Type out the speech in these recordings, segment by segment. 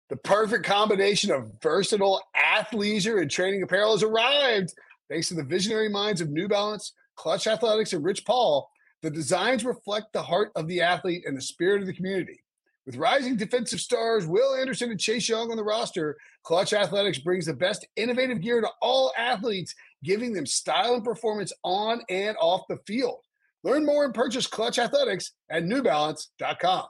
The perfect combination of versatile athleisure and training apparel has arrived. Thanks to the visionary minds of New Balance, Clutch Athletics, and Rich Paul, the designs reflect the heart of the athlete and the spirit of the community. With rising defensive stars Will Anderson and Chase Young on the roster, Clutch Athletics brings the best innovative gear to all athletes, giving them style and performance on and off the field. Learn more and purchase Clutch Athletics at newbalance.com.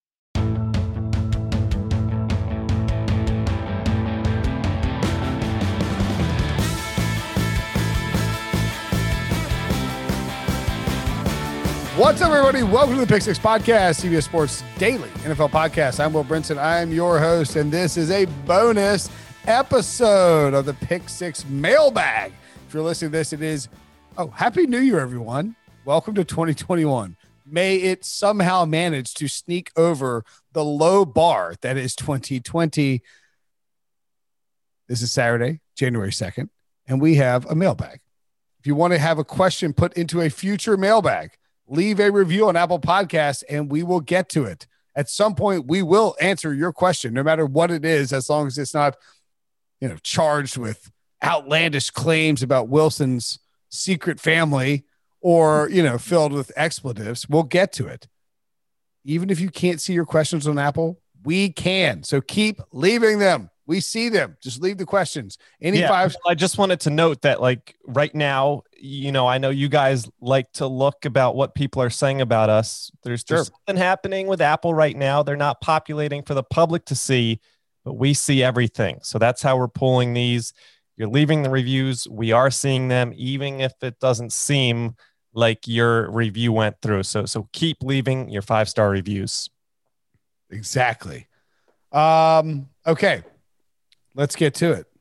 What's up, everybody? Welcome to the Pick Six Podcast, CBS Sports Daily NFL Podcast. I'm Will Brinson. I'm your host, and this is a bonus episode of the Pick Six Mailbag. If you're listening to this, it is, Happy New Year, everyone. Welcome to 2021. May it somehow manage to sneak over the low bar that is 2020. This is Saturday, January 2nd, and we have a mailbag. If you want to have a question put into a future mailbag, leave a review on Apple Podcasts, and we will get to it. At some point, we will answer your question, no matter what it is, as long as it's not, charged with outlandish claims about Wilson's secret family or, filled with expletives. We'll get to it. Even if you can't see your questions on Apple, we can. So keep leaving them. We see them. Just leave the questions. I just wanted to note that, right now, I know you guys like to look about what people are saying about us. There's something happening with Apple right now. They're not populating for the public to see, but we see everything. So that's how we're pulling these. You're leaving the reviews. We are seeing them, even if it doesn't seem like your review went through. So keep leaving your 5-star reviews. Exactly. Okay. Let's get to it.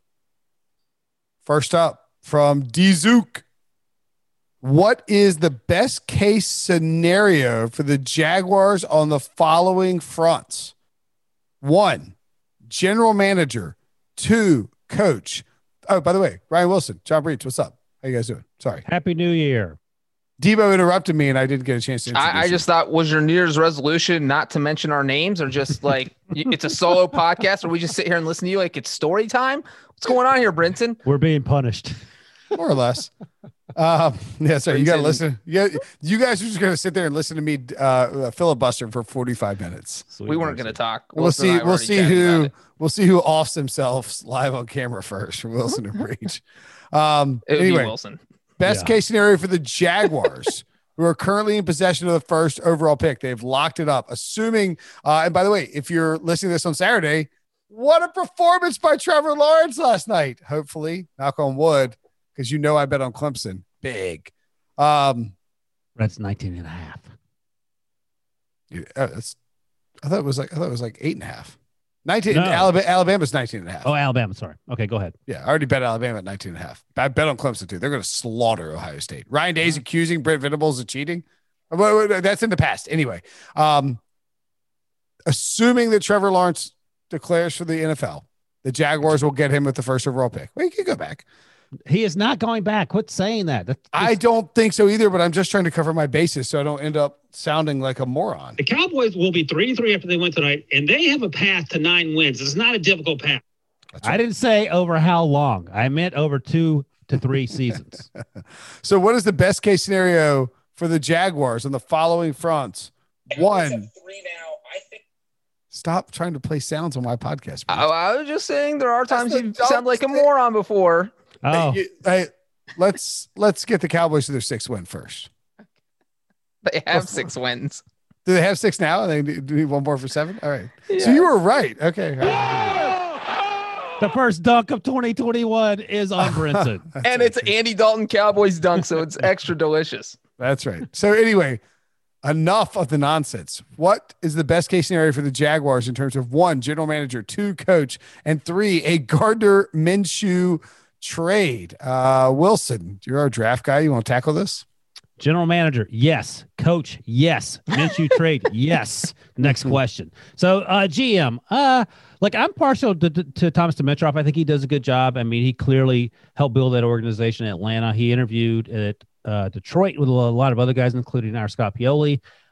First up from D-Zook. What is the best case scenario for the Jaguars on the following fronts? 1, general manager. 2, coach. Oh, by the way, Ryan Wilson, John Breach, what's up? How you guys doing? Sorry. Happy New Year. Debo interrupted me and I didn't get a chance to introduce I just thought, was your New Year's resolution not to mention our names, or just it's a solo podcast, or we just sit here and listen to you like it's story time? What's going on here, Brinson? We're being punished. More or less. Sorry, you got to listen. Yeah, you guys are just going to sit there and listen to me filibuster for 45 minutes. Sweet, we weren't going to talk. We'll see who offs themselves live on camera first. Wilson and Breach. Anyway, Wilson. Best case scenario for the Jaguars, who are currently in possession of the first overall pick. They've locked it up, assuming, and by the way, if you're listening to this on Saturday, what a performance by Trevor Lawrence last night. Hopefully, knock on wood, because I bet on Clemson. Big. That's 19.5. Yeah, I thought it was like 8.5. 19. No. Alabama's 19.5. Oh, Alabama. Sorry. Okay, go ahead. Yeah, I already bet Alabama at 19.5. I bet on Clemson too. They're going to slaughter Ohio State. Ryan Day's accusing Brent Venables of cheating. That's in the past. Anyway, assuming that Trevor Lawrence declares for the NFL, the Jaguars will get him with the first overall pick. Well, you can go back. He is not going back. Quit saying that. I don't think so either, but I'm just trying to cover my bases so I don't end up sounding like a moron. The Cowboys will be 3-3 after they win tonight, and they have a path to 9 wins. It's not a difficult path. Right. I didn't say over how long. I meant over 2 to 3 seasons. So what is the best case scenario for the Jaguars on the following fronts? 1. Stop trying to play sounds on my podcast. I was just saying there are times you sound like a moron before. Oh, hey, let's get the Cowboys to their 6th win first. They have 6 wins. Do they have 6 now? And they do 1 more for 7? All right. Yeah. So you were right. Okay. The first dunk of 2021 is on Brinson. And it's Andy Dalton Cowboys dunk, so it's extra delicious. That's right. So anyway, enough of the nonsense. What is the best case scenario for the Jaguars in terms of 1, general manager, 2, coach, and 3, a Gardner Minshew trade? Wilson, you're our draft guy. You want to tackle this? General manager, yes. Coach, yes. Minshew trade, yes. Next question. So, GM, I'm partial to Thomas Dimitroff. I think he does a good job. I mean, he clearly helped build that organization in Atlanta. He interviewed at Detroit with a lot of other guys, including our Scott Pioli.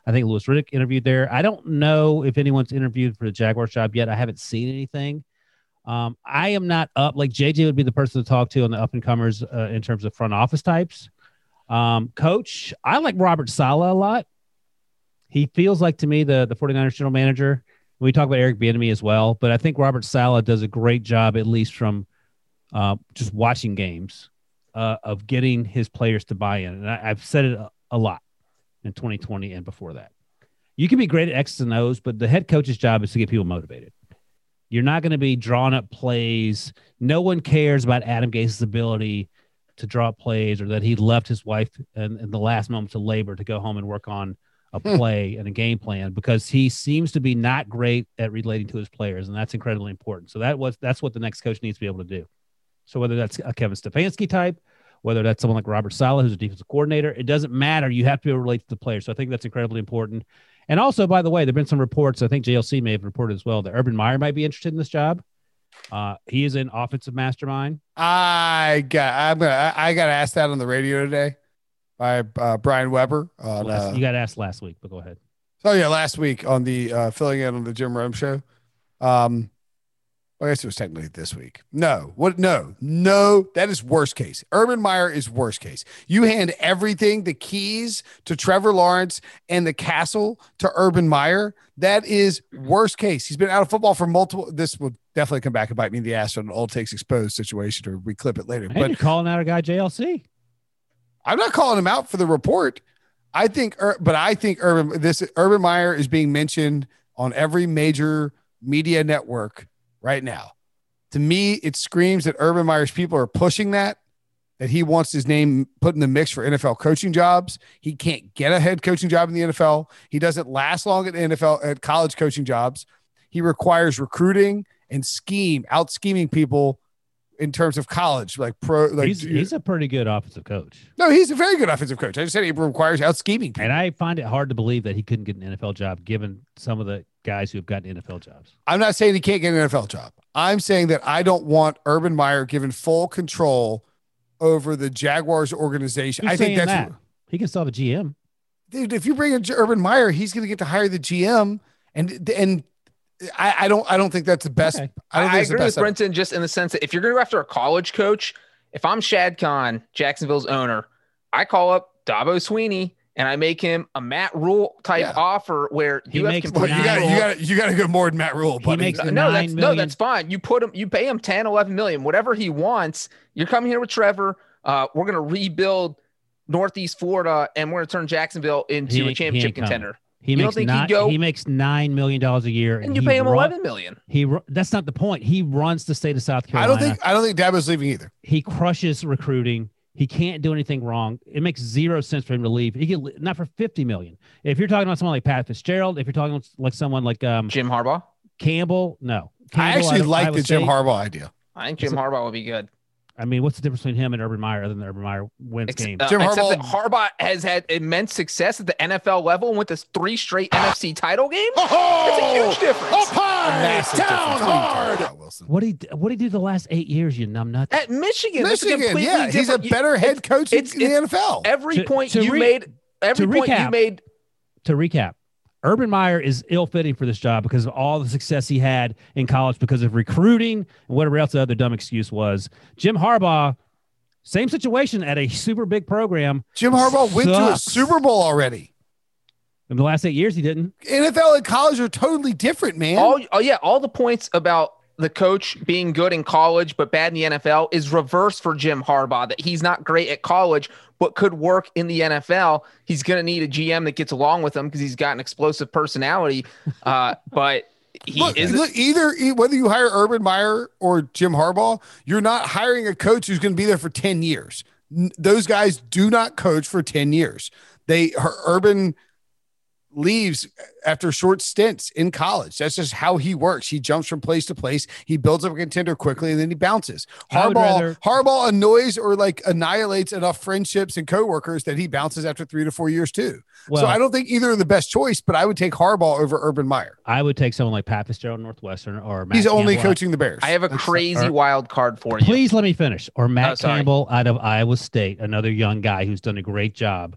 I think Louis Riddick interviewed there. I don't know if anyone's interviewed for the Jaguars job yet. I haven't seen anything. I am not up. Like JJ would be the person to talk to on the up and comers in terms of front office types. Coach, I like Robert Saleh a lot. He feels like to me the 49ers general manager. We talk about Eric Bieniemy as well, but I think Robert Saleh does a great job, at least from just watching games, of getting his players to buy in. And I've said it a lot in 2020 and before that. You can be great at X's and O's, but the head coach's job is to get people motivated. You're not going to be drawing up plays. No one cares about Adam Gase's ability to draw up plays, or that he left his wife in the last moments of labor to go home and work on a play and a game plan, because he seems to be not great at relating to his players, and that's incredibly important. So that's what the next coach needs to be able to do. So whether that's a Kevin Stefanski type, whether that's someone like Robert Saleh, who's a defensive coordinator, it doesn't matter. You have to be able to relate to the players. So I think that's incredibly important. And also, by the way, there have been some reports, I think JLC may have reported as well, that Urban Meyer might be interested in this job. He is an offensive mastermind. I got asked that on the radio today by Brian Weber. You got asked last week, but go ahead. Oh yeah, last week on the filling in on the Jim Rome show. I guess it was technically this week. No, that is worst case. Urban Meyer is worst case. You hand everything, the keys to Trevor Lawrence and the castle to Urban Meyer. That is worst case. He's been out of football for multiple. This will definitely come back and bite me in the ass on an old takes exposed situation, or we clip it later. But you're calling out our guy JLC. I'm not calling him out for the report. I think Urban Meyer is being mentioned on every major media network right now. To me, it screams that Urban Meyer's people are pushing that he wants his name put in the mix for NFL coaching jobs. He can't get a head coaching job in the NFL. He doesn't last long at the NFL at college coaching jobs. He requires recruiting and out scheming people in terms of college, he's a pretty good offensive coach. No, he's a very good offensive coach. I just said he requires out scheming people. And I find it hard to believe that he couldn't get an NFL job given some of the guys who have gotten NFL jobs. I'm not saying he can't get an NFL job. I'm saying that I don't want Urban Meyer given full control over the Jaguars organization. I think that's he can still have a GM. Dude, if you bring in Urban Meyer, he's going to get to hire the GM, and I don't think that's the best. Okay. I agree with Brenton just in the sense that if you're going to go after a college coach, if I'm Shad Khan, Jacksonville's owner, I call up Dabo Swinney and I make him a Matt Rule type offer where you got to go more than Matt Rule. Buddy. That's fine. You pay him 10, 11 million, whatever he wants. You're coming here with Trevor. We're going to rebuild Northeast Florida and we're going to turn Jacksonville into a championship contender. He makes $9 million a year, and you pay him $11 million. That's not the point. He runs the state of South Carolina. I don't think Dabo's leaving either. He crushes recruiting. He can't do anything wrong. It makes zero sense for him to leave. He can not for $50 million. If you're talking about someone like Pat Fitzgerald, if you're talking like someone like Jim Harbaugh, Campbell, no. I actually like the Jim Harbaugh idea. I think Jim Harbaugh would be good. I mean, what's the difference between him and Urban Meyer other than Urban Meyer wins games? Except that Harbaugh has had immense success at the NFL level and went to 3 straight NFC title games. It's a huge difference. Up high, down hard. What did he do the last 8 years, you numbnuts? At Michigan, yeah, he's a better head coach in the NFL. Every point you made. To recap, Urban Meyer is ill-fitting for this job because of all the success he had in college because of recruiting and whatever else the other dumb excuse was. Jim Harbaugh, same situation at a super big program. Jim Harbaugh went to a Super Bowl already. In the last 8 years, he didn't. NFL and college are totally different, man. All the points about the coach being good in college but bad in the NFL is reverse for Jim Harbaugh, that he's not great at college but could work in the NFL. He's going to need a GM that gets along with him because he's got an explosive personality. But either whether you hire Urban Meyer or Jim Harbaugh, you're not hiring a coach who's going to be there for 10 years. Those guys do not coach for 10 years. Urban leaves after short stints in college. That's just how he works. He jumps from place to place. He builds up a contender quickly and then he bounces. Harbaugh annoys or annihilates enough friendships and coworkers that he bounces after 3 to 4 years too. So I don't think either are the best choice, but I would take Harbaugh over Urban Meyer. I would take someone like Pat Fitzgerald Northwestern or Matt He's only Campbell coaching the Bears. I have a crazy wild card for you. Please let me finish. Or Matt Campbell out of Iowa State, another young guy who's done a great job.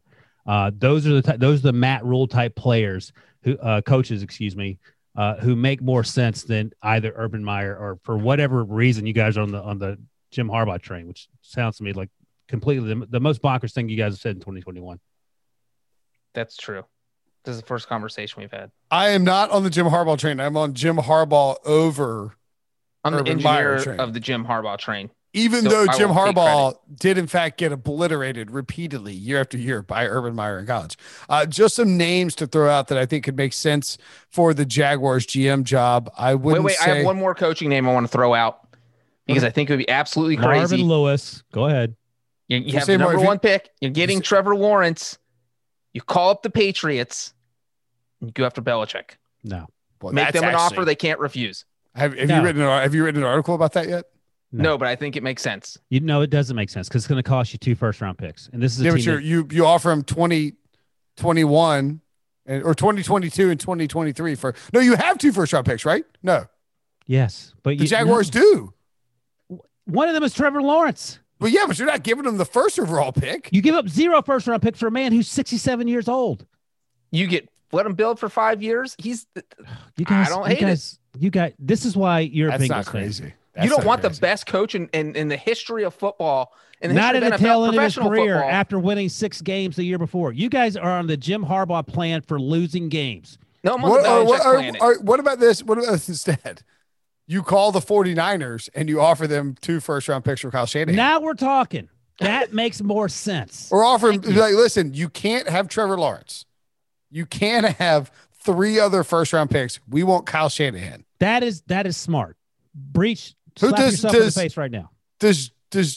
Those are the Matt Rule type players who coaches, who make more sense than either Urban Meyer or for whatever reason you guys are on the Jim Harbaugh train, which sounds to me like completely the most bonkers thing you guys have said in 2021. That's true. This is the first conversation we've had. I am not on the Jim Harbaugh train. I'm on Jim Harbaugh over. I'm the Urban engineer Meyer train. of the Jim Harbaugh train. Even So though I Jim will take Harbaugh did in fact get obliterated repeatedly year after year by Urban Meyer in college. Just some names to throw out that I think could make sense for the Jaguars GM job. I wouldn't Wait, I have one more coaching name I want to throw out because I think it would be absolutely crazy. Marvin Lewis. Go ahead. You have the number one pick. You're getting Trevor Lawrence. You call up the Patriots. And you go after Belichick. No. Well, Make them an offer they can't refuse. Have you written an article about that yet? No, but I think it makes sense. It doesn't make sense because it's going to cost you 2 first-round picks, and this is a team you offer him 2021 or 2022 and 2023 for no. You have 2 first-round picks, right? No. Yes, but the Jaguars do. One of them is Trevor Lawrence. But yeah, but you're not giving him the first overall pick. You give up 0 first-round picks for a man who's 67 years old. Let him build for 5 years. You guys, I don't hate it. You guys, this is why you're That's a Bengals not fan. crazy. You don't want the best coach in the history of football. Not in the tail end of his career football. after winning 6 games the year before. You guys are on the Jim Harbaugh plan for losing games. No, I'm on the Belichick plan. What about this? What about this instead? You call the 49ers and you offer them 2 first-round picks for Kyle Shanahan. Now we're talking. That makes more sense. Or offer him, like, listen, you can't have Trevor Lawrence. You can't have 3 other first-round picks. We want Kyle Shanahan. That is smart. Breach. Slap yourself in the face right now. Does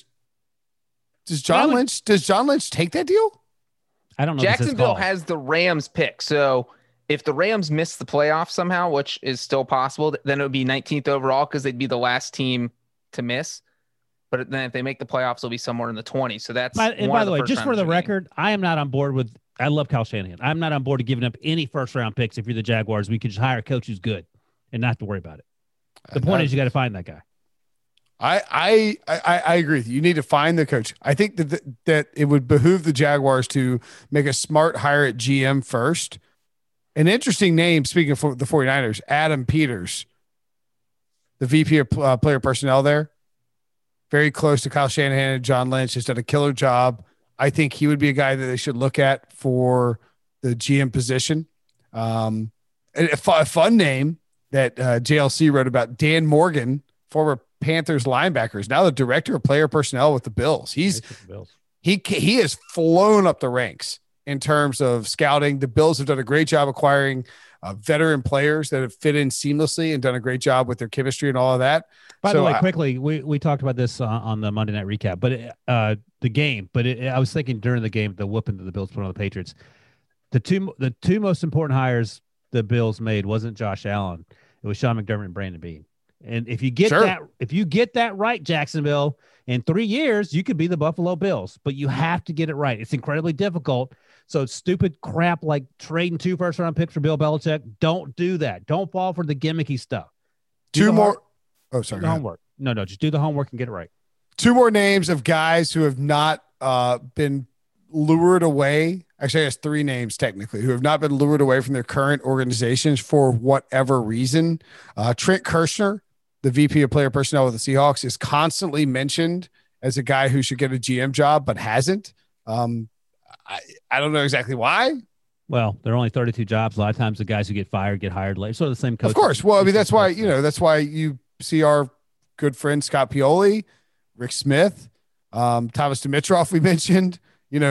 John Lynch take that deal? I don't know. Jacksonville has the Rams pick. So if the Rams miss the playoffs somehow, which is still possible, then it would be 19th overall because they'd be the last team to miss. But then if they make the playoffs, they'll be somewhere in the 20s. So that's by the way, just for the record, I am not on board with. I love Kyle Shanahan. I'm not on board to giving up any first-round picks. If you're the Jaguars, we could just hire a coach who's good and not have to worry about it. The point is, you got to find that guy. I agree with you. You need to find the coach. I think that it would behoove the Jaguars to make a smart hire at GM first. An interesting name, speaking of the 49ers, Adam Peters, the VP of player personnel there. Very close to Kyle Shanahan and John Lynch, has done a killer job. I think he would be a guy that they should look at for the GM position. A fun name that JLC wrote about, Dan Morgan, former Panthers linebacker, is now the director of player personnel with the Bills. He has flown up the ranks in terms of scouting. The Bills have done a great job acquiring veteran players that have fit in seamlessly and done a great job with their chemistry and all of that. By the way, quickly, we talked about this on the Monday Night Recap, but the game. But I was thinking during the game, the whooping that the Bills put on the Patriots, the two most important hires the Bills made wasn't Josh Allen. It was Sean McDermott and Brandon Beane. And if you get that right, Jacksonville, in 3 years, you could be the Buffalo Bills, but you have to get it right. It's incredibly difficult. So stupid crap like trading 2 first-round picks for Bill Belichick, don't do that. Don't fall for the gimmicky stuff. Two more. Oh, sorry. The homework. No, just do the homework and get it right. 2 more names of guys who have not been lured away. Actually, I guess 3 names technically who have not been lured away from their current organizations for whatever reason. Trent Kirshner, the VP of player personnel with the Seahawks, is constantly mentioned as a guy who should get a GM job, but hasn't. I don't know exactly why. Well, there are only 32 jobs. A lot of times the guys who get fired get hired later. Sort of the same coach. Of course. Well, I mean, that's why you see our good friend Scott Pioli, Rick Smith, Thomas Dimitroff, we mentioned,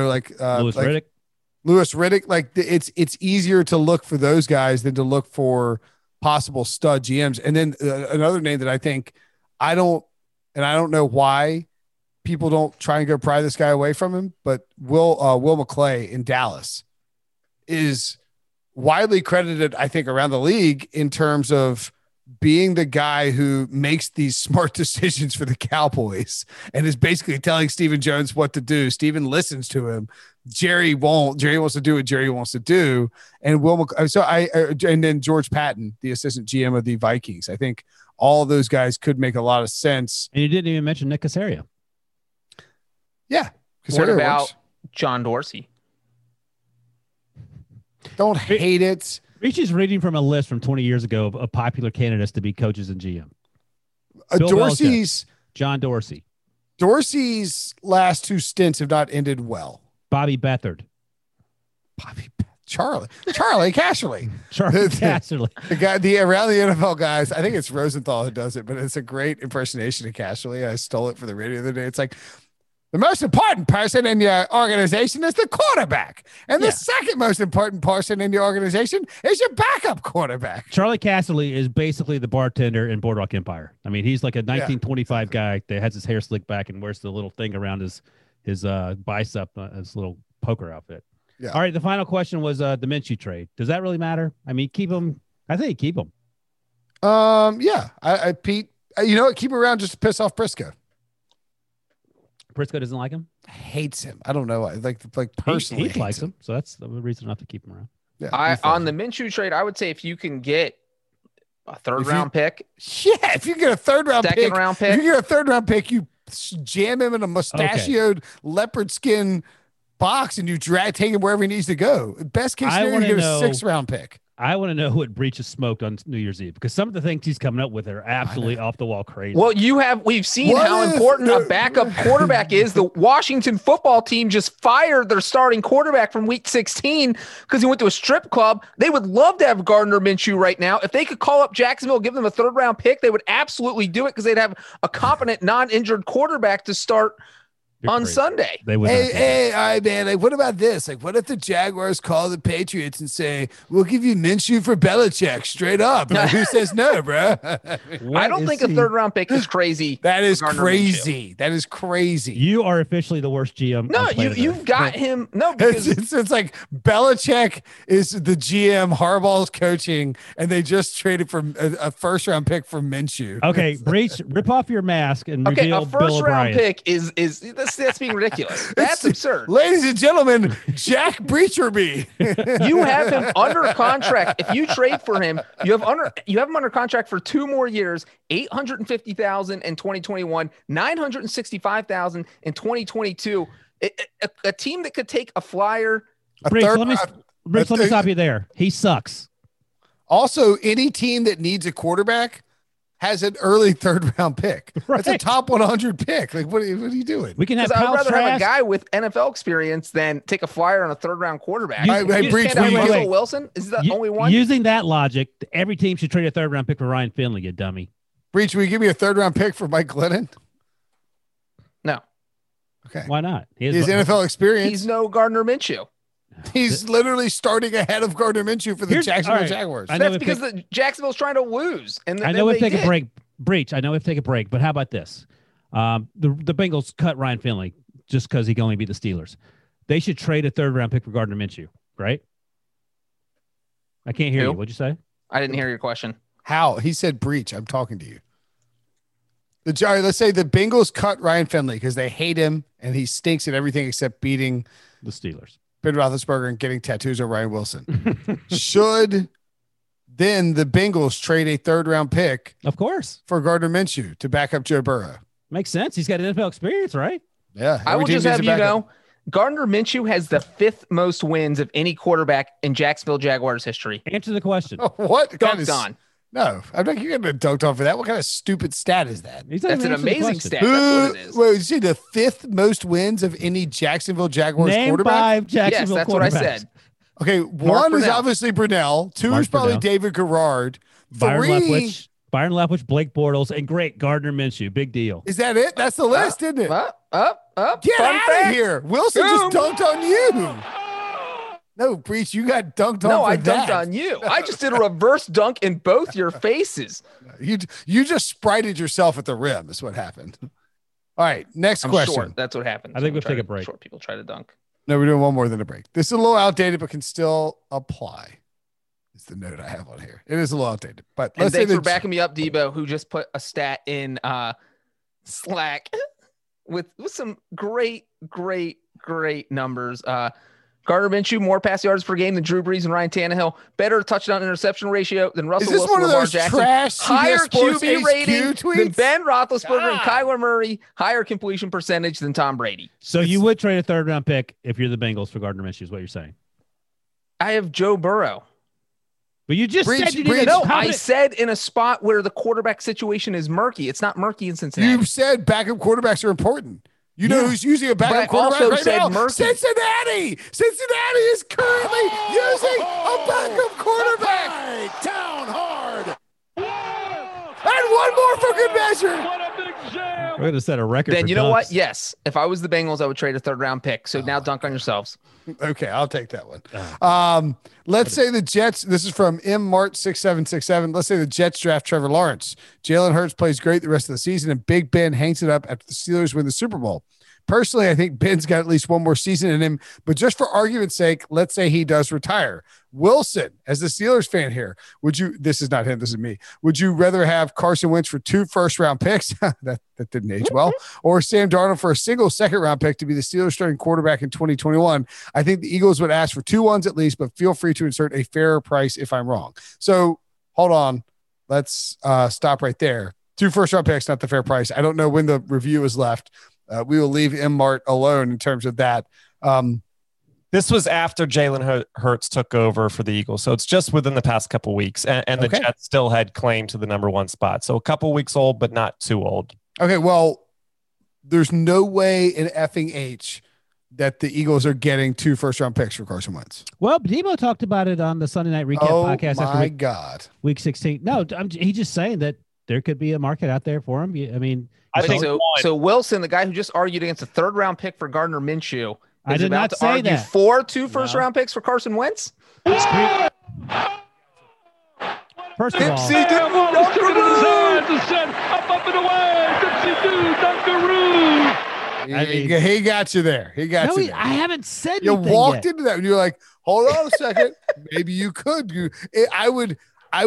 Louis Riddick. Like it's easier to look for those guys than to look for possible stud GMs. And then another name that I think I don't know why people don't try and go pry this guy away from him, but Will McClay in Dallas is widely credited, I think, around the league in terms of being the guy who makes these smart decisions for the Cowboys and is basically telling Stephen Jones what to do. Stephen listens to him. Jerry won't. Jerry wants to do what Jerry wants to do. And and then George Patton, the assistant GM of the Vikings. I think all of those guys could make a lot of sense. And you didn't even mention Nick Caserio. Yeah. What about John Dorsey? Don't hate it. Breach is reading from a list from 20 years ago of popular candidates to be coaches and GM. Bill Dorsey's John Dorsey. Dorsey's last two stints have not ended well. Bobby Beathard. Charlie Casserly. Charlie Casserly. The guy, around the NFL guys, I think it's Rosenthal who does it, but it's a great impersonation of Casserly. I stole it for the radio the other day. It's like, the most important person in your organization is the quarterback. And the second most important person in your organization is your backup quarterback. Charlie Casserly is basically the bartender in Boardwalk Empire. I mean, he's like a 1925 guy that has his hair slicked back and wears the little thing around his bicep, his little poker outfit. Yeah. All right. The final question was the Minshew trade. Does that really matter? I mean, keep him. I think keep him. Yeah. Pete, you know what? Keep him around just to piss off Briscoe. Briscoe doesn't like him. Hates him. I don't know. Like personally, he likes him. So that's the reason not to keep him around. Yeah, On the Minshew trade, I would say if you can get a third round pick. Yeah, if you get a third round second round pick. If you get a third round pick, you jam him in a mustachioed leopard skin box and you take him wherever he needs to go. Best case scenario, you get a 6th round pick. I want to know what Breach has smoked on New Year's Eve because some of the things he's coming up with are absolutely off the wall crazy. Well, we've seen how important a backup quarterback is. The Washington football team just fired their starting quarterback from week 16 because he went to a strip club. They would love to have Gardner Minshew right now. If they could call up Jacksonville, give them a 3rd round pick, they would absolutely do it because they'd have a competent, non-injured quarterback to start on Sunday. They would. Hey, all right, man. Like, what about this? Like, what if the Jaguars call the Patriots and say, "We'll give you Minshew for Belichick straight up"? Like, who says no, bro? I don't think a 3rd round pick is crazy. That is crazy. That is crazy. You are officially the worst GM. No, you've got him. No, because it's like Belichick is the GM, Harbaugh's coaching, and they just traded for a 1st round pick for Minshew. Okay, Breach, rip off your mask and reveal a 1st round pick is that's being ridiculous. That's absurd. Ladies and gentlemen, Jack Breacherby. You have him under contract. If you trade for him, you have him under contract for 2 more years, $850,000 in 2021, $965,000 in 2022. A team that could take a flyer. Breach, let me stop you there. He sucks. Also, any team that needs a quarterback has an early 3rd round pick. Right. That's a top 100 pick. Like, what are you doing? We can have. I'd rather have a guy with NFL experience than take a flyer on a 3rd round quarterback. Russell Wilson is the only one. Using that logic, every team should trade a 3rd round pick for Ryan Finley. You dummy. Breach, will you give me a 3rd round pick for Mike Glennon? No. Okay. Why not? He has NFL experience. He's no Gardner Minshew. He's literally starting ahead of Gardner Minshew for the Jacksonville Jaguars. That's because the Jacksonville's trying to lose. And I know we take a break. Breach. I know we have to take a break, but how about this? The Bengals cut Ryan Finley just because he can only beat the Steelers. They should trade a 3rd round pick for Gardner Minshew, right? I can't hear you. What'd you say? I didn't hear your question. How? He said Breach. I'm talking to you. Let's say the Bengals cut Ryan Finley because they hate him and he stinks at everything except beating the Steelers. Ben Roethlisberger and getting tattoos of Ryan Wilson. Should then the Bengals trade a 3rd round pick, of course, for Gardner Minshew to back up Joe Burrow? Makes sense. He's got NFL experience, right? Yeah. I will just have you know, Gardner Minshew has the 5th most wins of any quarterback in Jacksonville Jaguars history. Answer the question. What? Dunked on. No, I'm not getting dunked on for that. What kind of stupid stat is that? That's an amazing stat. That's what it is. Wait, you see the 5th most wins of any Jacksonville Jaguars Name quarterback? 5 Jacksonville that's what I said. Okay, one is obviously Brunell. 2 is probably David Garrard. 3, Byron Leftwich, Blake Bortles, and great Gardner Minshew. Big deal. Is that it? That's the list, isn't it? Up. Get out of here. Wilson just dunked on you. No, Breach, you got dunked on. No, I dunked on you. I just did a reverse dunk in both your faces. You just sprited yourself at the rim. Is what happened. All right, next question. Short. That's what happened. I think we'll take a break. Short people try to dunk. No, we're doing one more than a break. This is a little outdated, but can still apply. Is the note I have on here. It is a little outdated, but let's thanks for backing me up, Debo, who just put a stat in Slack with some great numbers. Gardner Minshew, more pass yards per game than Drew Brees and Ryan Tannehill. Better touchdown interception ratio than Russell Wilson and Lamar Jackson. Higher QB rating than Ben Roethlisberger and Kyler Murray. Higher completion percentage than Tom Brady. So you would trade a 3rd round pick if you're the Bengals for Gardner Minshew is what you're saying. I have Joe Burrow. But you just Breach, said you breach. didn't. No, I said in a spot where the quarterback situation is murky. It's not murky in Cincinnati. You said backup quarterbacks are important. You know who's using a backup But I quarterback also right said now? Murphy. Cincinnati. Cincinnati is currently using a backup quarterback. Down hard. And one more for good measure. We're going to set a record. Then for you know what? dunks. Yes. If I was the Bengals, I would trade a 3rd round pick. So now dunk on yourselves. Okay, I'll take that one. Let's say the Jets. This is from Mart6767. Let's say the Jets draft Trevor Lawrence. Jalen Hurts plays great the rest of the season, and Big Ben hangs it up after the Steelers win the Super Bowl. Personally, I think Ben's got at least one more season in him, but just for argument's sake, let's say he does retire. Wilson, as the Steelers fan here, this is not him, this is me. Would you rather have Carson Wentz for 2 first-round picks? that didn't age well. Or Sam Darnold for a single second-round pick to be the Steelers starting quarterback in 2021? I think the Eagles would ask for 2 ones at least, but feel free to insert a fairer price if I'm wrong. So hold on. Let's stop right there. 2 first-round picks, not the fair price. I don't know when the review is left. We will leave Mart alone in terms of that. This was after Jalen Hurts took over for the Eagles, so it's just within the past couple weeks, and the Jets still had claim to the number 1 spot. So a couple weeks old, but not too old. Okay, well, there's no way in effing H that the Eagles are getting 2 first-round picks for Carson Wentz. Well, Debo talked about it on the Sunday Night Recap podcast. Oh, my after God. week 16. No, he's just saying that there could be a market out there for him. I mean, I think so Wilson, the guy who just argued against a 3rd round pick for Gardner Minshew, I is did about not to say argue that. for 2 first-round picks for Carson Wentz. first of all, He got you there. He got you there. I haven't said You anything walked yet. into that and you're like, hold on a second. Maybe you could. I would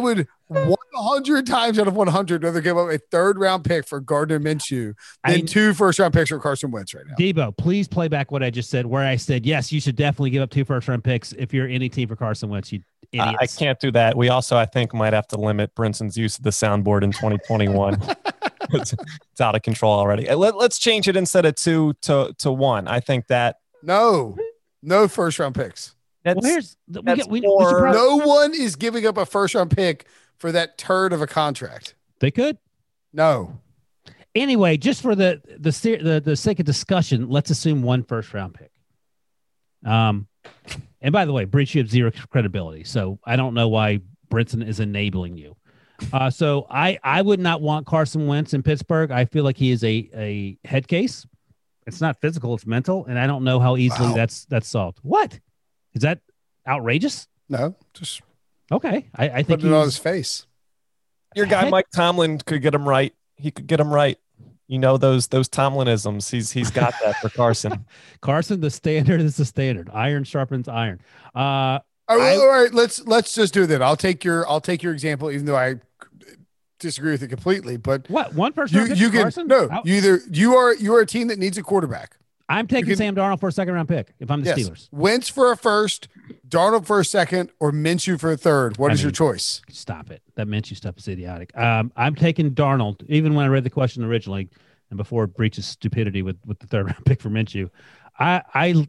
100 times out of 100 rather give up a 3rd round pick for Gardner Minshew than 2 first-round picks for Carson Wentz right now. Debo, please play back what I just said, where I said, yes, you should definitely give up 2 first-round picks if you're any team for Carson Wentz, you idiots. I can't do that. We also, I think, might have to limit Brinson's use of the soundboard in 2021. It's out of control already. Let's change it instead of 2 to 1. I think that No first-round picks. Well, that's we should more- probably- No one is giving up a first-round pick for that turd of a contract. They could. No. Anyway, just for the sake of discussion, let's assume 1 first-round pick. And by the way, Breach, you have 0 credibility, so I don't know why Brinson is enabling you. So I would not want Carson Wentz in Pittsburgh. I feel like he is a head case. It's not physical, it's mental, and I don't know how easily that's solved. What? Is that outrageous? No, just Okay. I think put it on his face. Your guy Heck- Mike Tomlin could get him right. He could get him right. You know those Tomlinisms. He's got that for Carson. Carson, the standard is the standard. Iron sharpens iron. All right, let's just do that. I'll take your example, even though I disagree with it completely. But What? 1 first-round pick you for can Carson? no. Out. You are a team that needs a quarterback. I'm taking can- Sam Darnold for a 2nd round pick if I'm the Yes, Steelers. Wentz for a first, Darnold for a second, or Minshew for a third. What is your choice? Stop it. That Minshew stuff is idiotic. I'm taking Darnold, even when I read the question originally and before it breaches stupidity with the 3rd round pick for Minshew. I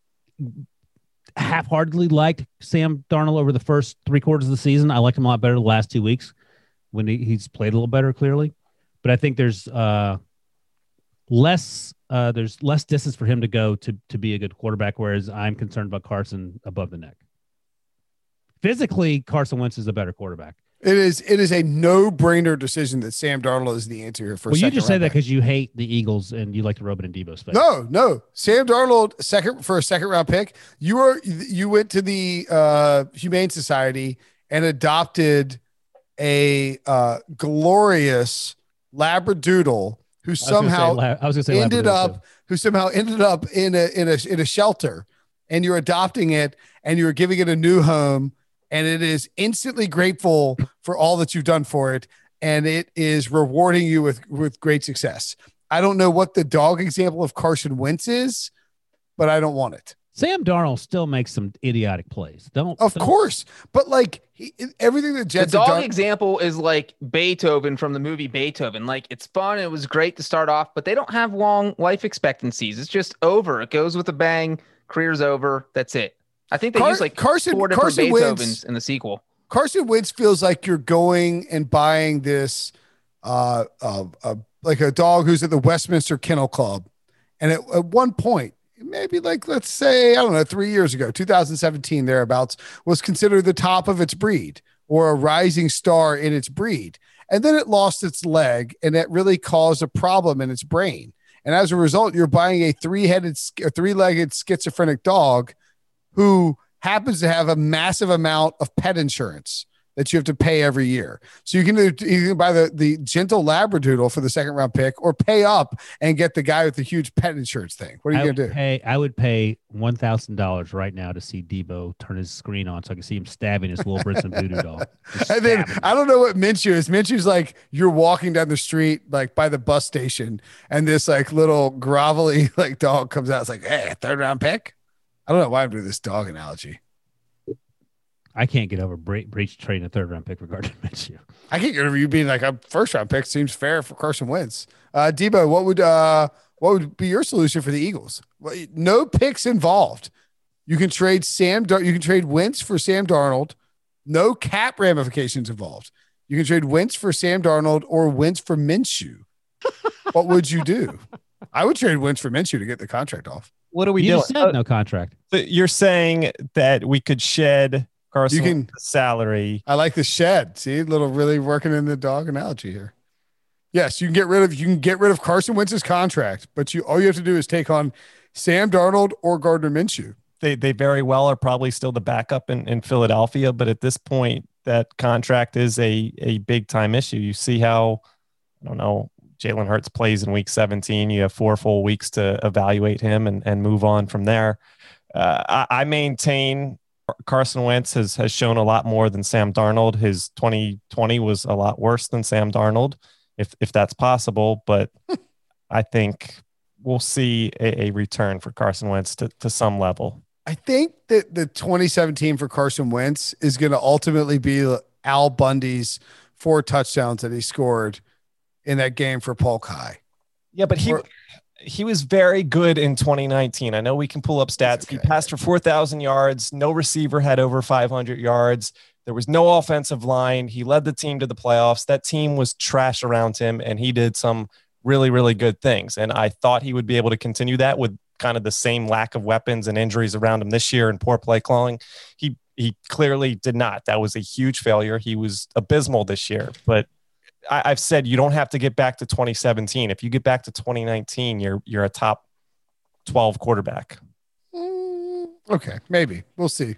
half-heartedly liked Sam Darnold over the first 3 quarters of the season. I like him a lot better the last 2 weeks when he's played a little better, clearly. But I think there's less distance for him to go to be a good quarterback, whereas I'm concerned about Carson above the neck. Physically, Carson Wentz is a better quarterback. It is a no-brainer decision that Sam Darnold is the answer here for. Well, you just say that back. because you hate the Eagles and you like to rub it in Debo's face. No. Sam Darnold for a second round pick. You went to the Humane Society and adopted a glorious Labradoodle who somehow ended up in a shelter, and you're adopting it and you're giving it a new home, and it is instantly grateful for all that you've done for it, and it is rewarding you with great success. I don't know what the dog example of Carson Wentz is, but I don't want it. Sam Darnold still makes some idiotic plays. Of course, but like everything that The Jets have dog done, example is like Beethoven from the movie Beethoven. Like, it's fun. It was great to start off, but they don't have long life expectancies. It's just over. It goes with a bang. Career's over. That's it. I think they use like four different Carson Beethovens Wentz, in the sequel. Carson Wentz feels like you're going and buying this, like a dog who's at the Westminster Kennel Club. And at one point, maybe like, let's say, I don't know, 3 years ago, 2017, thereabouts, was considered the top of its breed or a rising star in its breed. And then it lost its leg, and that really caused a problem in its brain. And as a result, you're buying a three-legged schizophrenic dog who happens to have a massive amount of pet insurance that you have to pay every year. So you can buy the gentle Labradoodle for the second round pick, or pay up and get the guy with the huge pet insurance thing. What are you going to do? I would pay $1,000 right now to see Debo turn his screen on so I can see him stabbing his little Brinson voodoo doll. And then I don't know what Minshew is. Minshew's like, you're walking down the street, like by the bus station, and this like little grovelly like dog comes out. It's like, hey, third round pick. I don't know why I'm doing this dog analogy. I can't get over Breach trading a third round pick for Gardner Minshew. I can't get over you being like a first round pick. Seems fair for Carson Wentz. Debo, what would be your solution for the Eagles? No picks involved. You can trade you can trade Wentz for Sam Darnold. No cap ramifications involved. You can trade Wentz for Sam Darnold or Wentz for Minshew. What would you do? I would trade Wentz for Minshew to get the contract off. What are we you doing? Just said no contract. You're saying that we could shed Carson Wentz's salary. I like the shed. See, really working in the dog analogy here. Yes, you can get rid of Carson Wentz's contract, but all you have to do is take on Sam Darnold or Gardner Minshew. They very well are probably still the backup in Philadelphia, but at this point, that contract is a big time issue. You see how, I don't know, Jalen Hurts plays in week 17. You have 4 full weeks to evaluate him and move on from there. I maintain Carson Wentz has shown a lot more than Sam Darnold. His 2020 was a lot worse than Sam Darnold, if that's possible. But I think we'll see a return for Carson Wentz to some level. I think that the 2017 for Carson Wentz is going to ultimately be Al Bundy's 4 touchdowns that he scored in that game for Polk High. Yeah, but he was very good in 2019. I know we can pull up stats. Okay. He passed for 4,000 yards. No receiver had over 500 yards. There was no offensive line. He led the team to the playoffs. That team was trash around him, and he did some really, really good things. And I thought he would be able to continue that with kind of the same lack of weapons and injuries around him this year and poor play calling. He clearly did not. That was a huge failure. He was abysmal this year, but I've said you don't have to get back to 2017. If you get back to 2019, you're a top 12 quarterback. Okay, maybe. We'll see.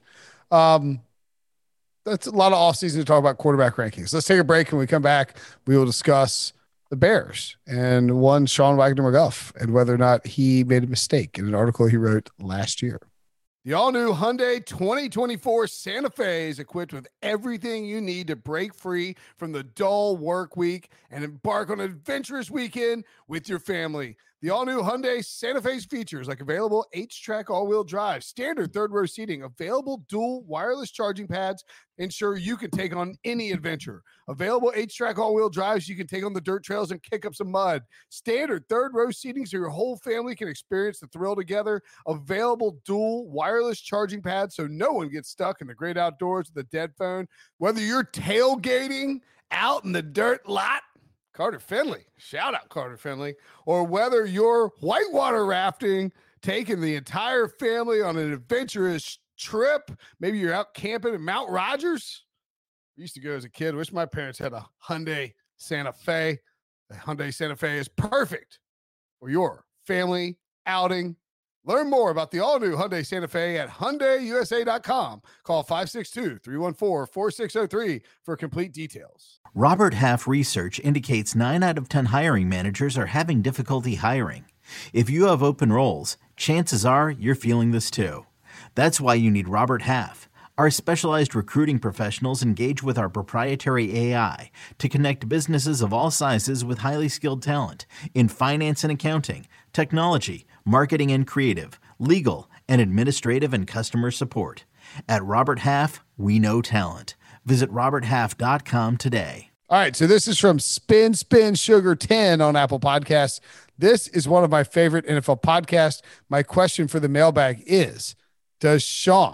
That's a lot of offseason to talk about quarterback rankings. Let's take a break. When we come back, we will discuss the Bears and one Sean Wagner-McGough and whether or not he made a mistake in an article he wrote last year. The all-new Hyundai 2024 Santa Fe is equipped with everything you need to break free from the dull work week and embark on an adventurous weekend with your family. The all-new Hyundai Santa Fe's features like available H-Track all-wheel drive, standard third-row seating, available dual wireless charging pads, ensure you can take on any adventure. Available H-Track all-wheel drives, you can take on the dirt trails and kick up some mud. Standard third-row seating so your whole family can experience the thrill together. Available dual wireless charging pads so no one gets stuck in the great outdoors with a dead phone. Whether you're tailgating out in the dirt lot, Carter Finley, shout out Carter Finley, or whether you're whitewater rafting, taking the entire family on an adventurous trip. Maybe you're out camping in Mount Rogers. I used to go as a kid. Wish my parents had a Hyundai Santa Fe. The Hyundai Santa Fe is perfect for your family outing. Learn more about the all-new Hyundai Santa Fe at HyundaiUSA.com. Call 562-314-4603 for complete details. Robert Half research indicates 9 out of 10 hiring managers are having difficulty hiring. If you have open roles, chances are you're feeling this too. That's why you need Robert Half. Our specialized recruiting professionals engage with our proprietary AI to connect businesses of all sizes with highly skilled talent in finance and accounting, technology, marketing and creative, legal, and administrative and customer support. At Robert Half, we know talent. Visit roberthalf.com today. All right, so this is from Spin Sugar 10 on Apple Podcasts. This is one of my favorite NFL podcasts. My question for the mailbag is, does Sean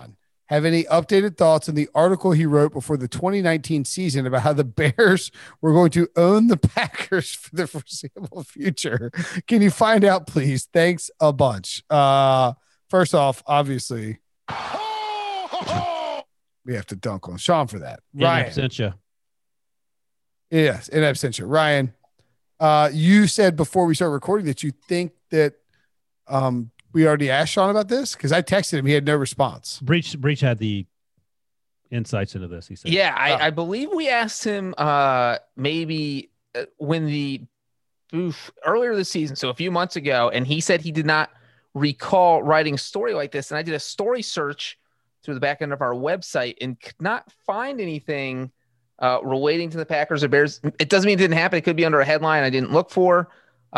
have any updated thoughts on the article he wrote before the 2019 season about how the Bears were going to own the Packers for the foreseeable future? Can you find out, please? Thanks a bunch. First off, obviously, we have to dunk on Sean for that. Ryan. Yes, in absentia. Ryan, you said before we started recording that you think that we already asked Sean about this, because I texted him. He had no response. Breach had the insights into this, he said. Yeah, I believe we asked him maybe when the earlier this season, so a few months ago, and he said he did not recall writing a story like this. And I did a story search through the back end of our website and could not find anything relating to the Packers or Bears. It doesn't mean it didn't happen. It could be under a headline I didn't look for.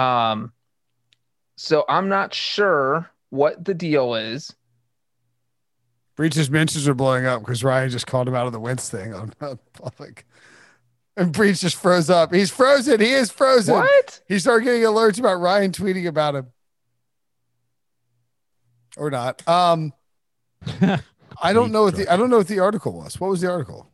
So I'm not sure what the deal is. Breach's mentions are blowing up because Ryan just called him out of the Wentz thing on public. And Breach just froze up. He's frozen. He is frozen. What? He started getting alerts about Ryan tweeting about him. Or not. I don't know what the article was. What was the article?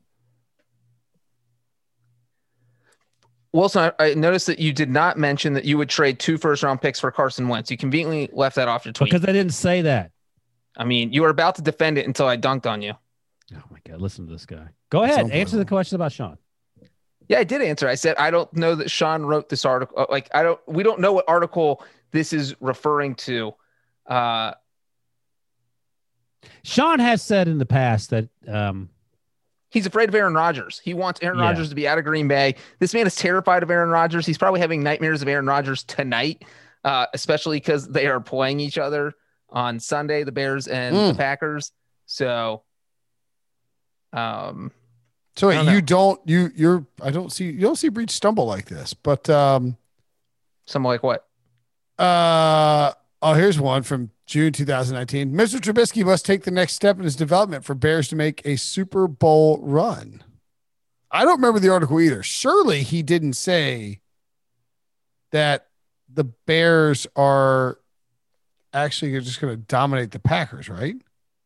Wilson, I noticed that you did not mention that you would trade 2 first-round picks for Carson Wentz. You conveniently left that off your tweet. Because I didn't say that. I mean, you were about to defend it until I dunked on you. Oh, my God. Listen to this guy. Go ahead. Answer the question about Sean. Yeah, I did answer. I said, I don't know that Sean wrote this article. We don't know what article this is referring to. Sean has said in the past that he's afraid of Aaron Rodgers. He wants Aaron Rodgers to be out of Green Bay. This man is terrified of Aaron Rodgers. He's probably having nightmares of Aaron Rodgers tonight, especially because they are playing each other on Sunday, the Bears and the Packers. So, wait, you don't see Breach stumble like this, but something like what? Here's one from June 2019. Mr. Trubisky must take the next step in his development for Bears to make a Super Bowl run. I don't remember the article either. Surely he didn't say that the Bears are actually just going to dominate the Packers, right?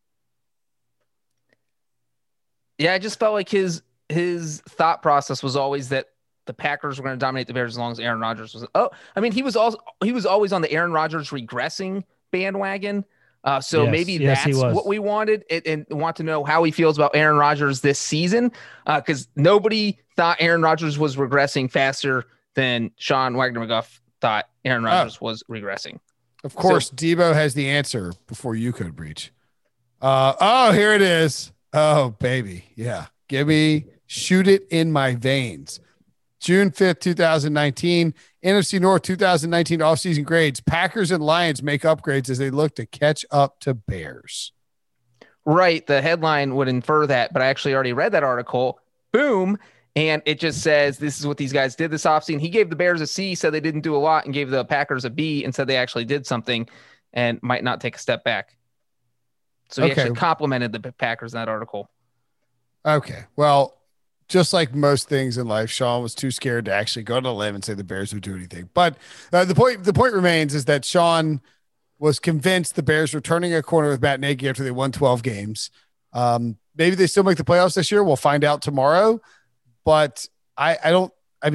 Yeah, I just felt like his thought process was always that the Packers were going to dominate the Bears as long as Aaron Rodgers was. He was always on the Aaron Rodgers regressing bandwagon. Maybe that's what we wanted and want to know how he feels about Aaron Rodgers this season. Because nobody thought Aaron Rodgers was regressing faster than Sean Wagner-McGuff thought Aaron Rodgers was regressing. Of course, Debo has the answer before you could, Breach. Here it is. Oh, baby. Yeah. Shoot it in my veins. June 5th, 2019, NFC North 2019 offseason grades. Packers and Lions make upgrades as they look to catch up to Bears. Right. The headline would infer that, but I actually already read that article. Boom. And it just says, this is what these guys did this offseason. He gave the Bears a C, said they didn't do a lot, and gave the Packers a B and said they actually did something and might not take a step back. So he actually complimented the Packers in that article. Okay. Well, just like most things in life, Sean was too scared to actually go on a limb and say the Bears would do anything. But the point remains is that Sean was convinced the Bears were turning a corner with Matt Nagy after they won 12 games. Maybe they still make the playoffs this year. We'll find out tomorrow. But look,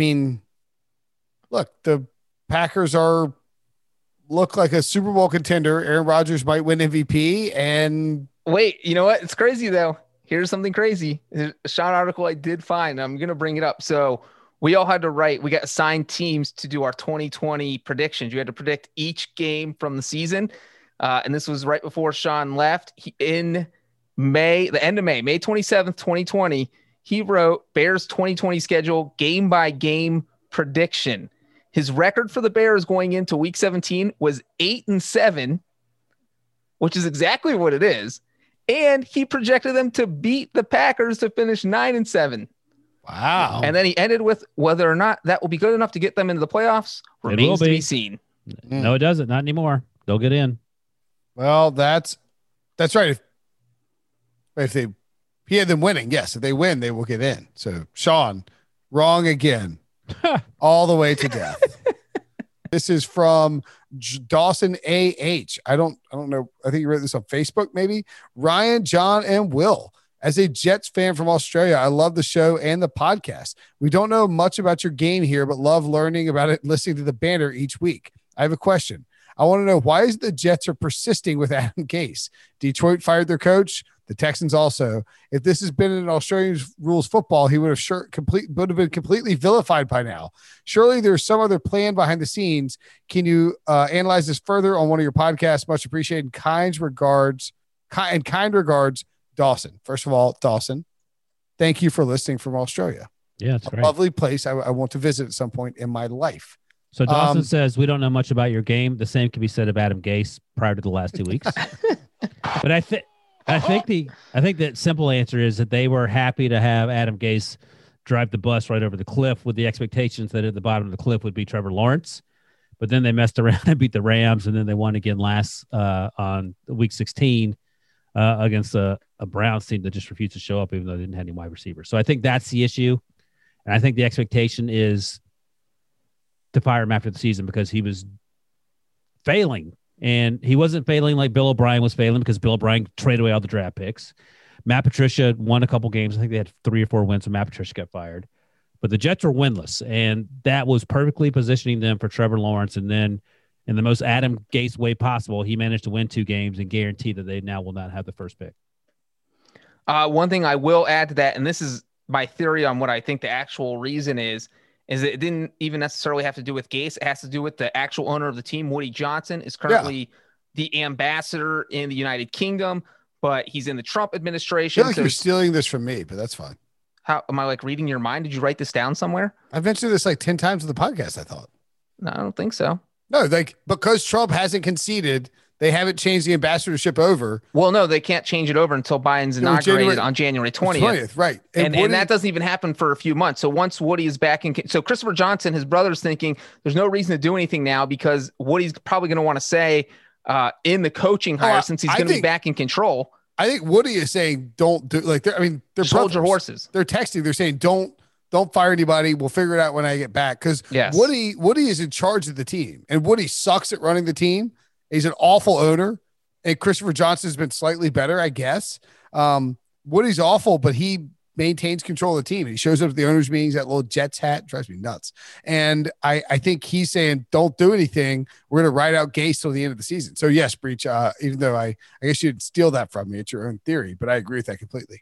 the Packers look like a Super Bowl contender. Aaron Rodgers might win MVP. And wait, you know what? It's crazy though. Here's something crazy. A Sean article I did find. I'm going to bring it up. So we all had to write. We got assigned teams to do our 2020 predictions. You had to predict each game from the season. And this was right before Sean left. In May, the end of May 27th, 2020, he wrote Bears 2020 schedule game by game prediction. His record for the Bears going into week 17 was 8-7, which is exactly what it is. And he projected them to beat the Packers to finish 9-7. Wow. And then he ended with whether or not that will be good enough to get them into the playoffs remains to be seen. No, it doesn't. Not anymore. They'll get in. Well, that's right. If he had them winning, yes. If they win, they will get in. So Sean, wrong again. All the way to death. This is from Dawson AH. I don't know. I think you wrote this on Facebook, maybe. Ryan, John, and Will. As a Jets fan from Australia, I love the show and the podcast. We don't know much about your game here, but love learning about it and listening to the banter each week. I have a question. I want to know, why is the Jets are persisting with Adam Gase? Detroit fired their coach. The Texans also. If this has been in Australian rules football, he would have been completely vilified by now. Surely there's some other plan behind the scenes. Can you analyze this further on one of your podcasts? Much appreciated. Kind regards, Dawson. First of all, Dawson, thank you for listening from Australia. Yeah, it's great. Lovely place. I want to visit at some point in my life. So Dawson says, we don't know much about your game. The same can be said of Adam Gase prior to the last 2 weeks. But I think the simple answer is that they were happy to have Adam Gase drive the bus right over the cliff, with the expectations that at the bottom of the cliff would be Trevor Lawrence. But then they messed around and beat the Rams, and then they won again on week 16 against a Browns team that just refused to show up, even though they didn't have any wide receivers. So I think that's the issue. And I think the expectation is to fire him after the season because he was failing. And he wasn't failing like Bill O'Brien was failing, because Bill O'Brien traded away all the draft picks. Matt Patricia won a couple games. I think they had 3 or 4 wins when Matt Patricia got fired. But the Jets were winless, and that was perfectly positioning them for Trevor Lawrence. And then in the most Adam Gase way possible, he managed to win 2 games and guarantee that they now will not have the first pick. One thing I will add to that, and this is my theory on what I think the actual reason is that it didn't even necessarily have to do with Gase. It has to do with the actual owner of the team. Woody Johnson is currently the ambassador in the United Kingdom, but he's in the Trump administration. I feel like you're stealing this from me, but that's fine. How am I like reading your mind? Did you write this down somewhere? I've mentioned this like 10 times in the podcast, I thought. No, I don't think so. No, like because Trump hasn't conceded, they haven't changed the ambassadorship over. Well, no, they can't change it over until Biden's inaugurated on January 20th. Right. And that doesn't even happen for a few months. So once Woody is back in, so Christopher Johnson, his brother's thinking there's no reason to do anything now because Woody's probably going to want to say in the coaching hire since he's going to be back in control. I think Woody is saying don't do they're hold your horses. They're texting. They're saying don't fire anybody. We'll figure it out when I get back. Because Woody is in charge of the team, and Woody sucks at running the team. He's an awful owner, and Christopher Johnson has been slightly better, I guess. Woody's awful, but he maintains control of the team. He shows up at the owners' meetings, that little Jets hat drives me nuts. And I think he's saying, don't do anything. We're going to ride out Gase till the end of the season. So yes, Breach, even though I guess you didn't steal that from me, it's your own theory, but I agree with that completely.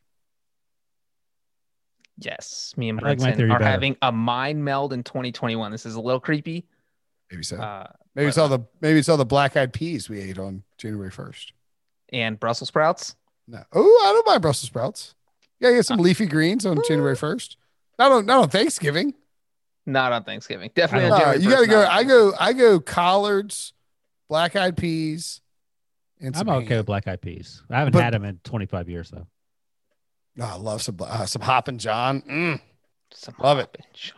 Yes. Me and Brinson are having a mind meld in 2021. This is a little creepy. Maybe so. Maybe it's all the black eyed peas we ate on January 1st. And Brussels sprouts? No. Oh, I don't mind Brussels sprouts. Yeah, get some leafy greens on January 1st. Not on Thanksgiving. Not on Thanksgiving. Definitely on January 1st. You gotta go. I go collards, black eyed peas, and I'm okay with black eyed peas. I haven't had them in 25 years though. No, I love some Hoppin' John. Love it.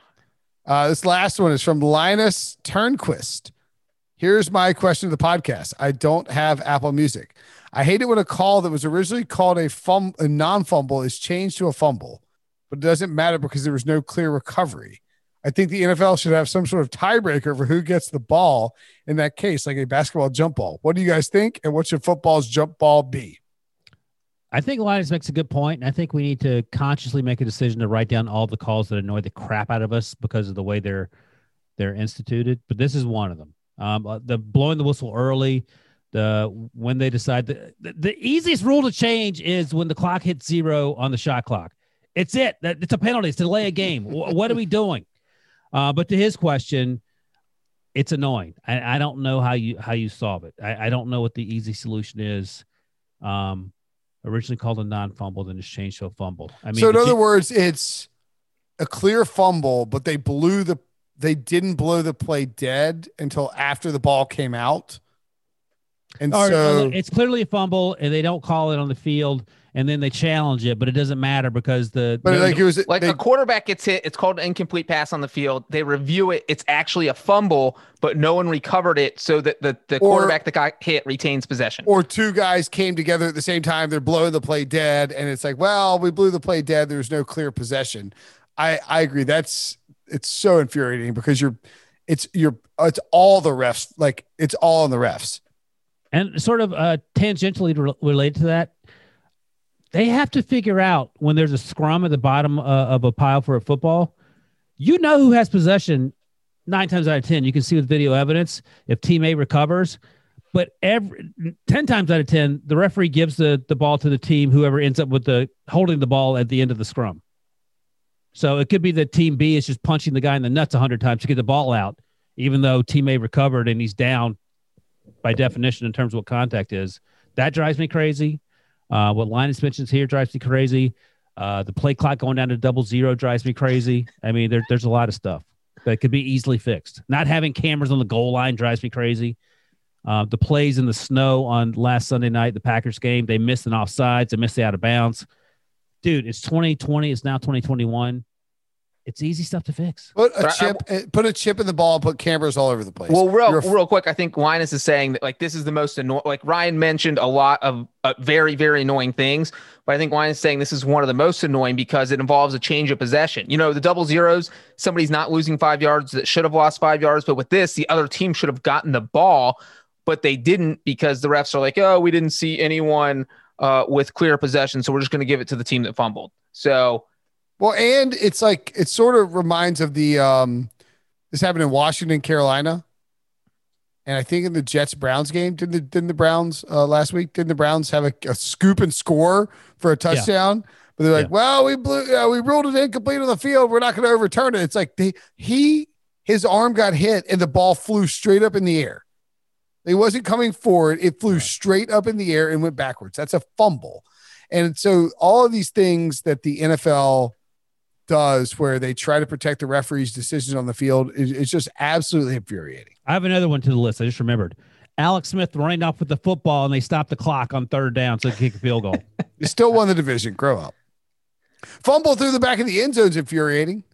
This last one is from Linus Turnquist. Here's my question to the podcast. I don't have Apple Music. I hate it when a call that was originally called a non-fumble is changed to a fumble, but it doesn't matter because there was no clear recovery. I think the NFL should have some sort of tiebreaker for who gets the ball in that case, like a basketball jump ball. What do you guys think? And what should football's jump ball be? I think Linus makes a good point, and I think we need to consciously make a decision to write down all the calls that annoy the crap out of us because of the way they're instituted. But this is one of them. The blowing the whistle early, when they decide the easiest rule to change is when the clock hits 0 on the shot clock. It's a penalty. It's to delay a game. What are we doing? But to his question, it's annoying. I don't know how you solve it. I don't know what the easy solution is. Originally called a non-fumble, then it's changed to a fumble. I mean, so in other words, it's a clear fumble, but they didn't blow the play dead until after the ball came out. And so it's clearly a fumble and they don't call it on the field and then they challenge it, but it doesn't matter because a quarterback gets hit. It's called an incomplete pass on the field. They review it. It's actually a fumble, but no one recovered it. So that the quarterback that got hit retains possession. Or 2 guys came together at the same time. They're blowing the play dead. And it's like, well, we blew the play dead. There's no clear possession. I agree. It's so infuriating because it's all the refs. Like it's all on the refs. And sort of tangentially related to that, they have to figure out when there's a scrum at the bottom of a pile for a football, you know who has possession 9 times out of 10. You can see with video evidence if team A recovers. But 10 times out of 10, the referee gives the ball to the team, whoever ends up with holding the ball at the end of the scrum. So it could be that team B is just punching the guy in the nuts 100 times to get the ball out, even though team A recovered and he's down by definition in terms of what contact is. That drives me crazy. What line suspensions here drives me crazy. The play clock going down to 00 drives me crazy. I mean, there's a lot of stuff that could be easily fixed. Not having cameras on the goal line drives me crazy. The plays in the snow on last Sunday night, the Packers game, they missed an offsides, they missed the out of bounds. Dude, it's 2020. It's now 2021. It's easy stuff to fix. Put a chip in the ball and put cameras all over the place. Well, real quick, I think Linus is saying that like this is the most annoying. Like Ryan mentioned a lot of very, very annoying things, but I think Linus is saying this is one of the most annoying because it involves a change of possession. You know, the 00s, somebody's not losing 5 yards that should have lost 5 yards, but with this, the other team should have gotten the ball, but they didn't because the refs are like, oh, we didn't see anyone with clear possession, so we're just going to give it to the team that fumbled. So. Well, and it's like it sort of reminds of the this happened in Washington, Carolina, and I think in the Jets-Browns game, didn't the Browns last week? Didn't the Browns have a scoop and score for a touchdown? Yeah. But they're like, well, we ruled it incomplete on the field. We're not going to overturn it. It's like his arm got hit and the ball flew straight up in the air. It wasn't coming forward. It flew straight up in the air and went backwards. That's a fumble. And so all of these things that the NFL does where they try to protect the referee's decisions on the field is just absolutely infuriating. I have another one to the list. I just remembered Alex Smith running off with the football and they stopped the clock on 3rd down so they kick a field goal. You still won the division. Grow up. Fumble through the back of the end zone is infuriating.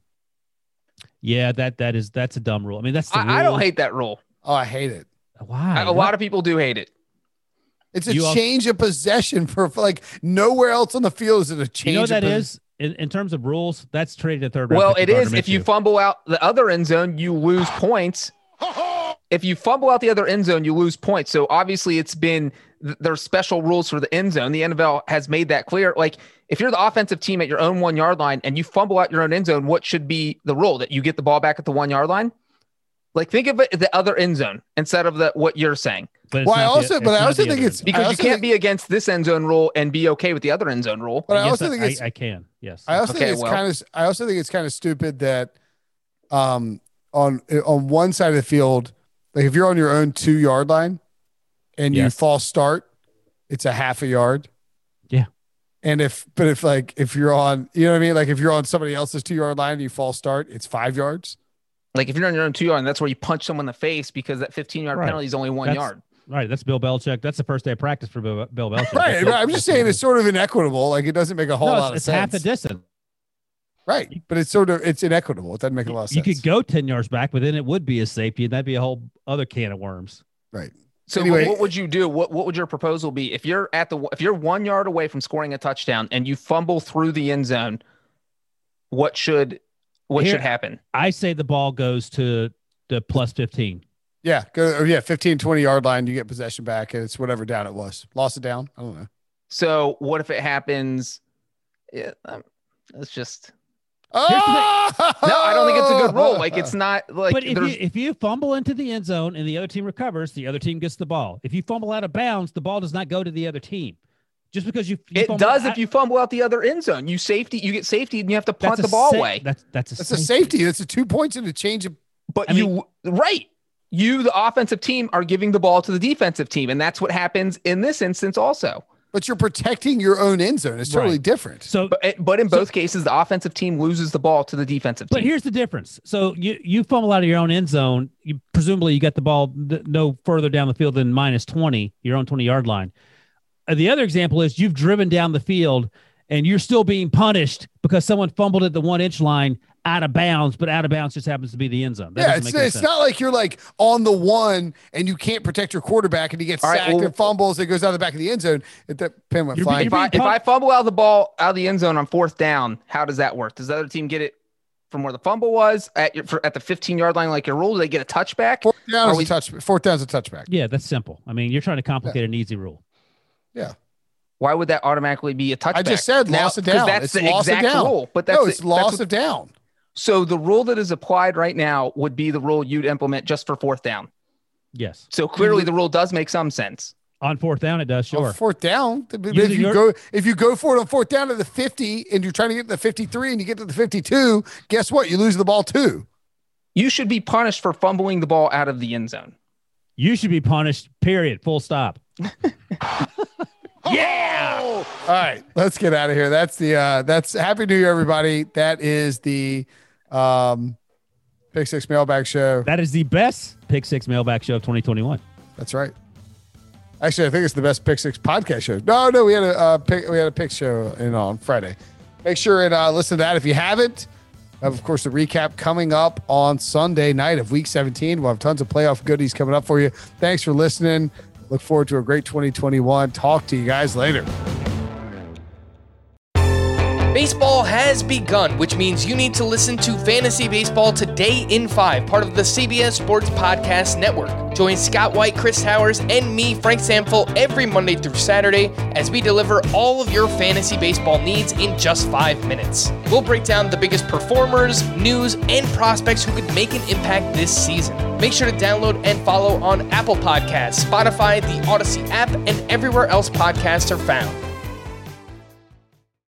Yeah, that's a dumb rule. I mean, that's the rule. I don't hate that rule. Oh, I hate it. Why? A lot of people do hate it. It's a change of possession for like nowhere else on the field is it a change. You know what that is? In terms of rules, that's traded to third round. Well, it is. If you fumble out the other end zone, you lose points. If you fumble out the other end zone, you lose points. So obviously there's special rules for the end zone. The NFL has made that clear. Like if you're the offensive team at your own 1 yard line and you fumble out your own end zone, what should be the rule? That you get the ball back at the 1 yard line? Like think of it the other end zone instead of what you're saying. Well, I also think it's because you can't be against this end zone rule and be okay with the other end zone rule. But I also think I can. Yes. I also think it's kind of stupid that on one side of the field, like if you're on your own 2 yard line and you false start, it's a half a yard. Yeah. And if you're on, you know what I mean? Like if you're on somebody else's 2 yard line and you false start, it's 5 yards. Like if you're on your own 2 yard, that's where you punch someone in the face because that 15-yard penalty is only 1 yard. Right. That's Bill Belichick. That's the first day of practice for Bill Belichick. Right. I'm just saying it's sort of inequitable. Like it doesn't make a whole lot of sense. It's half the distance. Right. But it's inequitable. It doesn't make a lot of sense. You could go 10 yards back, but then it would be a safety and that'd be a whole other can of worms. Right. So anyway, what would you do? What would your proposal be if you're 1 yard away from scoring a touchdown and you fumble through the end zone? What should happen? I say the ball goes to the plus 15. Yeah, 15, 20 yard line, you get possession back, and it's whatever down it was. Lost it down? I don't know. So what if it happens? Yeah, it's just. Oh! No, I don't think it's a good rule. Like it's not like. But if you fumble into the end zone and the other team recovers, the other team gets the ball. If you fumble out of bounds, the ball does not go to the other team. Just because it does if you fumble out the other end zone. You get safety, and you have to punt the ball away. That's a safety. That's a 2 points and a change of. But you, the offensive team, are giving the ball to the defensive team, and that's what happens in this instance also. But you're protecting your own end zone. It's totally different. So, but in both cases, the offensive team loses the ball to the defensive team. But here's the difference. So you fumble out of your own end zone. Presumably you got the ball no further down the field than minus 20, your own 20-yard line. The other example is you've driven down the field and you're still being punished because someone fumbled at the 1 inch line out of bounds, but out of bounds just happens to be the end zone. It's not like you're like on the 1 and you can't protect your quarterback and he gets sacked and fumbles and goes out the back of the end zone. That pin went flying. If I fumble out of the end zone on 4th down, how does that work? Does the other team get it from where the fumble was at the 15-yard line like your rule? Do they get a touchback? Fourth down is a touchback. Yeah, that's simple. I mean, you're trying to complicate an easy rule. Yeah. Why would that automatically be a touchback? I just said loss of down. That's the exact rule. But it's loss of down. So the rule that is applied right now would be the rule you'd implement just for fourth down. Yes. So clearly the rule does make some sense. On fourth down, it does, sure. On fourth down, if you go for it on fourth down to the 50 and you're trying to get to the 53 and you get to the 52, guess what? You lose the ball too. You should be punished for fumbling the ball out of the end zone. You should be punished, period, full stop. Yeah. All right, let's get out of here. That's Happy New Year, everybody. That is the Pick Six Mailbag Show. That is the best Pick Six Mailbag Show of 2021. That's right. Actually, I think it's the best Pick Six podcast show. No, we had a pick show on Friday. Make sure and listen to that if you haven't. Of course, the recap coming up on Sunday night of Week 17. We'll have tons of playoff goodies coming up for you. Thanks for listening. Look forward to a great 2021. Talk to you guys later. Baseball has begun, which means you need to listen to Fantasy Baseball Today in 5, part of the CBS Sports Podcast Network. Join Scott White, Chris Towers, and me, Frank Samfel, every Monday through Saturday as we deliver all of your fantasy baseball needs in just 5 minutes. We'll break down the biggest performers, news, and prospects who could make an impact this season. Make sure to download and follow on Apple Podcasts, Spotify, the Odyssey app, and everywhere else podcasts are found.